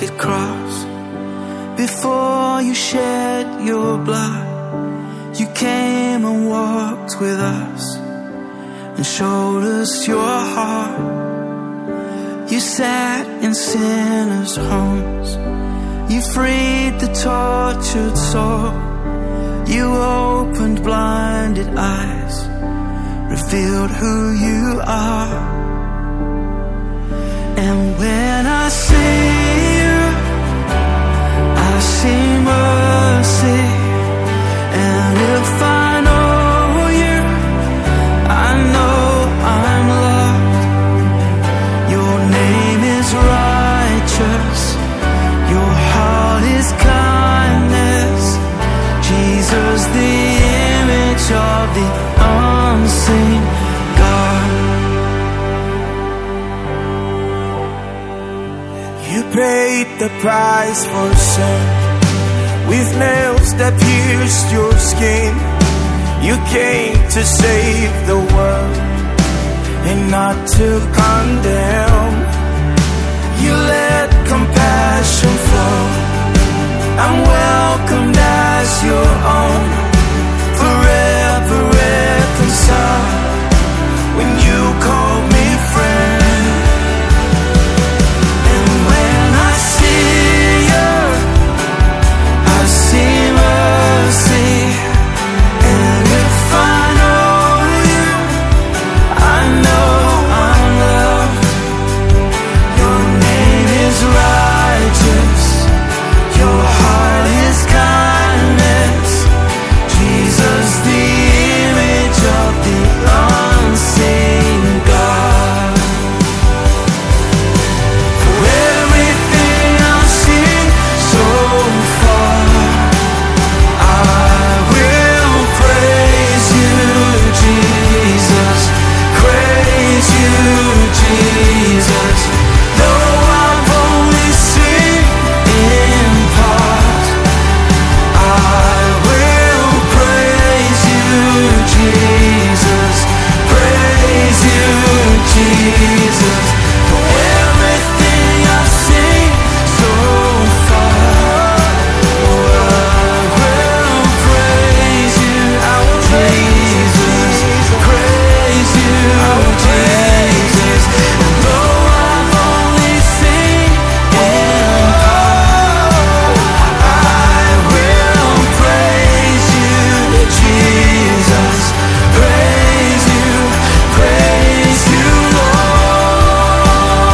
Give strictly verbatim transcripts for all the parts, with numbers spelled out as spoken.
rugged cross. Before you shed your blood, you came and walked with us and showed us your heart. You sat in sinners' homes, you freed the tortured soul, you opened blinded eyes, revealed who you are. And when I see you, I see mercy. And if I know you, I know I'm loved. Your name is righteous, your heart is kindness. Jesus, the image of the unseen God. You paid the price for sin, with nails that pierced your skin. You came to save the world and not to condemn. You let compassion flow. I'm welcomed as your own, forever reconciled when you call me friend. And when I see you, I see mercy. And if I know you, I know I'm loved. Your name is righteous, your heart is kindness. Jesus, the image of the unseen God. For everything I've seen so far, I will praise you, Jesus. Praise you, Jesus. Though I've only seen in part, I will praise you, Jesus. Praise you, Jesus. For everything I've seen so far, oh, I will praise you, Jesus. Praise you, Jesus. And though I've only seen in part, I will praise you, Jesus. Praise you, praise you, Lord.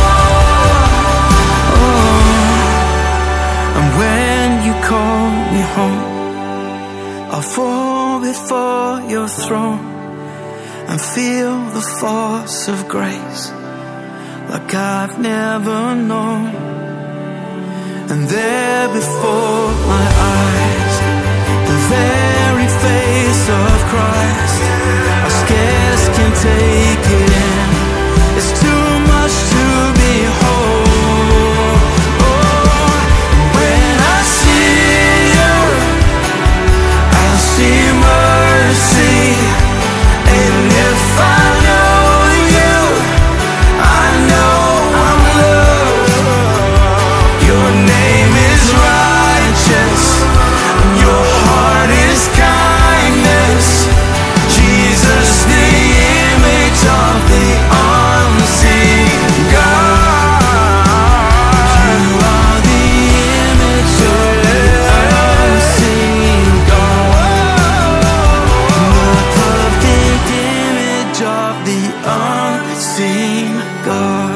Oh. And when you call me home, I'll fall before your throne and feel the force of grace like I've never known. And there before my eyes, the very face of Christ, I scarce can take it in. It's too much to behold. Oh, when I see you, I see mercy. And if I know you, I know I'm loved. Your name is righteous, your heart is kindness. Jesus, the image of the unseen God. You are the image of the unseen God. The perfect image of the unseen God.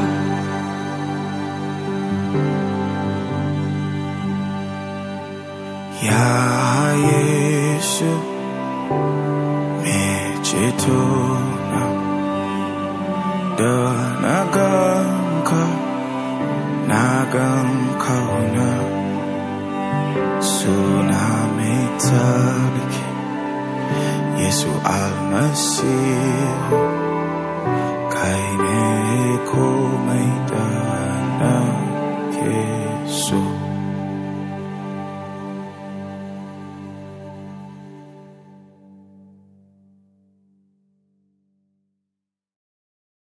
Ya Yesu, mecituna danagangka nagangkauna tsunami tabiki Yesu al-Masih kaine ko may dana Yesu.